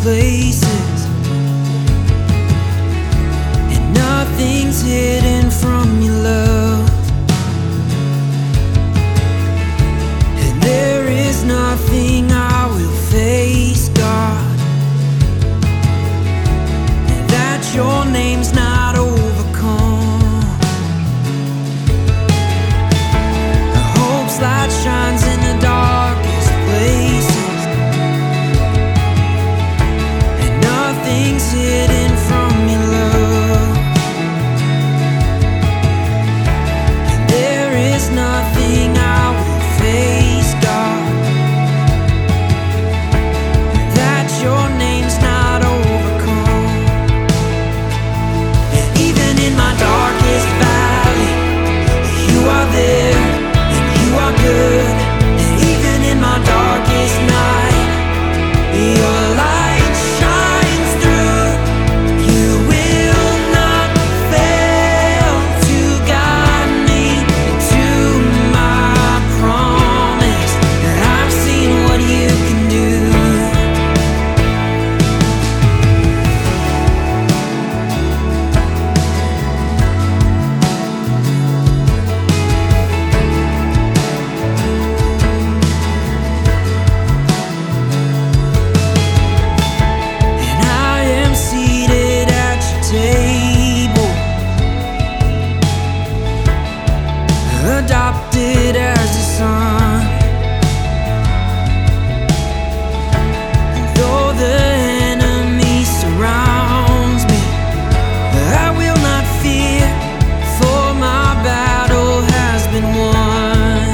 places, and nothing's hidden from your love. And there is nothing I will face, God, and that your name's not overcome. The hope's light shines in the darkest places, and nothing's hidden from your love. And there is nothing I will face, God, that your name's not overcome. And even in my darkest valley, you are there, and you are good. And even in my darkest night, your light shines through. You will not fail to guide me to my promise. And I've seen what you can do. And I am seated at your table, adopted as a son. And though the enemy surrounds me, I will not fear, for my battle has been won.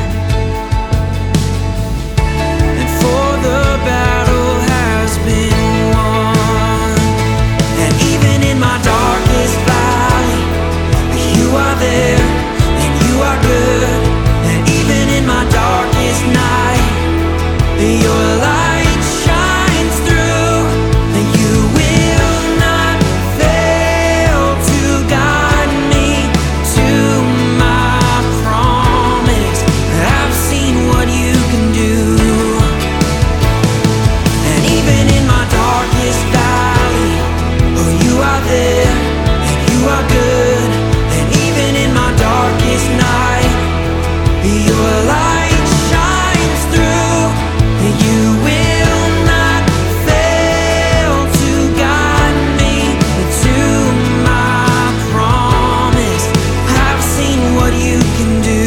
And for the battle has been won. And even in my darkest valley, you are there, and you are good. And even in my darkest night, your light shines through. And you will not fail to guide me to my promise. I've seen what you can do. And even in my darkest valley, oh, you are there, and you are good. And even in my darkest night, your light shines through. And you will not fail to guide me to my promise. I've seen what you can do.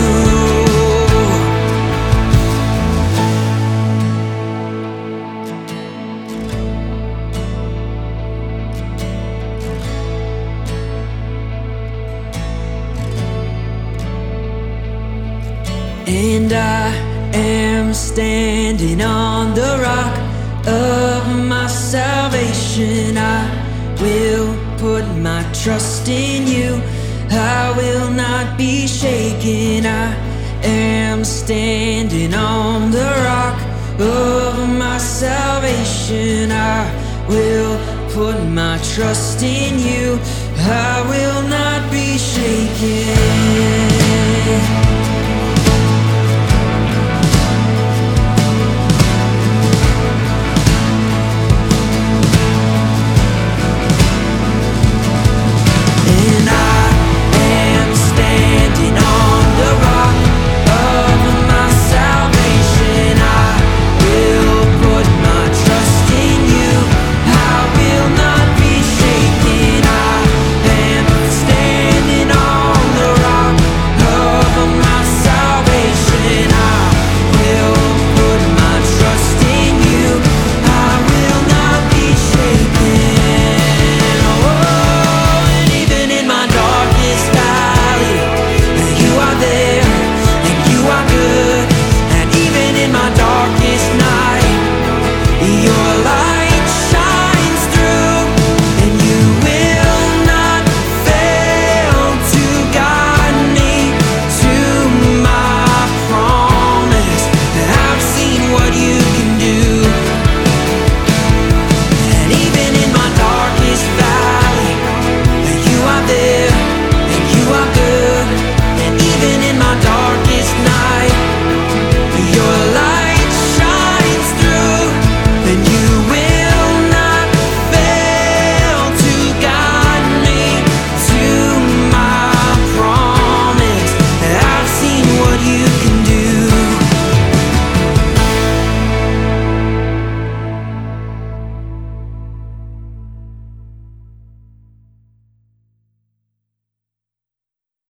And I am standing on the rock of my salvation. I will put my trust in you. I will not be shaken. I am standing on the rock of my salvation. I will put my trust in you. I will not be shaken.